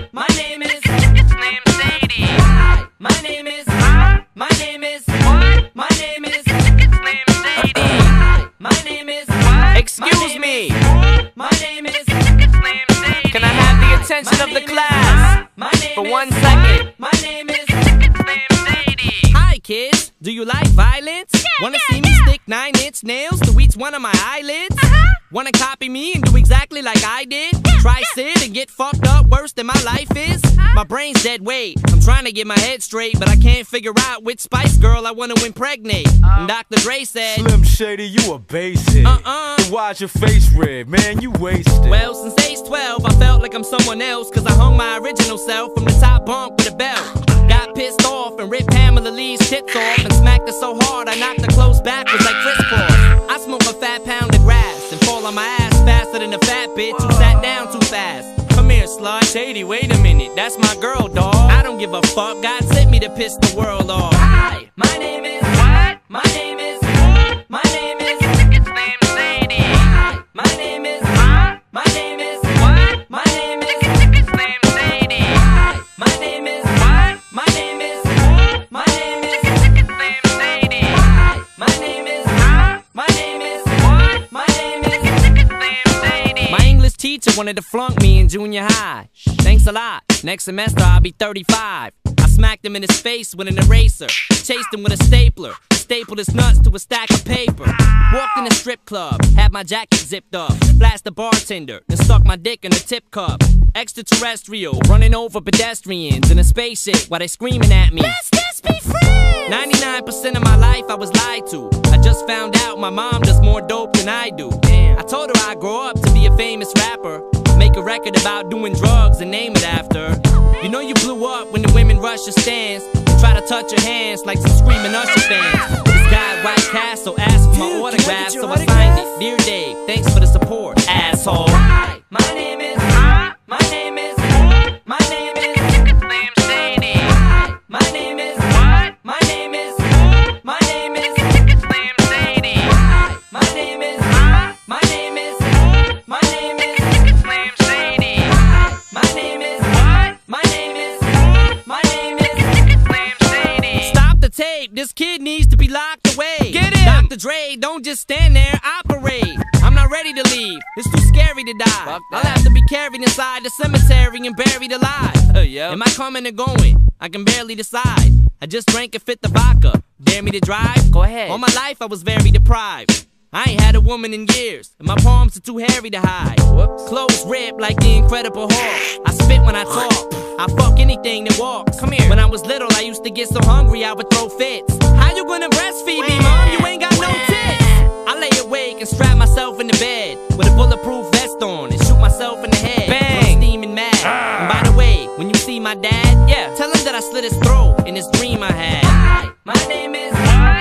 My name is. It's named Sadie. Hi. My name is. My name is. What? My name is. It's named Sadie. Hi. My name is. What? Excuse me. My name is. It's named Sadie. Can I have the attention of the class for 1 second? My name is. It's named Sadie. Hi, kids. Do you like violence? Wanna see me stick 9-inch nails to each one of my eyelids? Wanna copy me and do exactly like I did? Try sit and get fucked up worse than my life is? My brain's dead weight. I'm trying to get my head straight, but I can't figure out which Spice Girl I wanna impregnate. And Dr. Dre said, Slim Shady, you a basehead. Then why's your face red? Man, you wasted. well, since age 12, I felt like I'm someone else, cause I hung my original self from the top bunk with a belt. Got pissed off and ripped Pamela Lee's tits off and smacked her so hard I knocked her clothes backwards like crisscross. I smoke a fat pound of grass and fall on my ass faster than a fat bitch who sat down too fast. Come here, slut. Shady, wait a minute, that's my girl, dawg. I don't give a fuck, God sent me to piss the world off. Hi. My name is. What? My name is. My name is. It's named Sadie. Hi. My name is. My name is. What? My name is. It's named Sadie. Hi. My name is. What? My name is. My name is. It's named Sadie. Hi. My name is. My name is. What? My name is. It's named Sadie. My English teacher wanted to flunk me in junior high. Thanks a lot. Next semester I'll be 35. I smacked him in his face with an eraser. Chased him with a stapler. Stapled his nuts to a stack of paper. Walked in a strip club. Had my jacket zipped up. Flashed the bartender. Then stuck my dick in a tip cup. Extraterrestrial. Running over pedestrians in a spaceship while they screaming at me. Let's just be friends. 99% of my life I was lied to. I just found out my mom does more dope than I do. I told her I'd grow up to be a famous rapper. Make a record about doing drugs and name it after. You know you blew up when the women rush your stands and try to touch your hands like some screaming Usher fans. This guy at White Castle asked for my autograph, so I signed it. Dear Dave, thanks for the support, asshole. Hi. My name is. My name is. My name is. It's named Sadie. Hi. My name is. What? My name is. My name is. It's named Sadie. Hi. My name is. My name is. My name is. It's named Sadie. Hi. My name is. What? My name is. My name is. It's named Sadie. Stop the tape, this kid needs to be locked away. Get him! Dr. Dre, don't just stand there, operate. I'm not ready to leave, it's too scary to die. I'll have to be carried inside the cemetery and buried alive. Am I coming or going? I can barely decide. I just drank a fifth of vodka. Dare me to drive? Go ahead. All my life I was very deprived. I ain't had a woman in years, and my palms are too hairy to hide. Clothes ripped like the Incredible Hulk. I spit when I talk. I fuck anything that walks. Come here. When I was little, I used to get so hungry I would throw fits. How you gonna breastfeed me, mom? You ain't got no tits. I lay awake and strap myself in the bed with a bulletproof vest on and shoot myself in the head. Bang! I'm steaming mad. And by the way, when you see my dad, tell him that I slit his throat in this dream I had. Hi. My name is.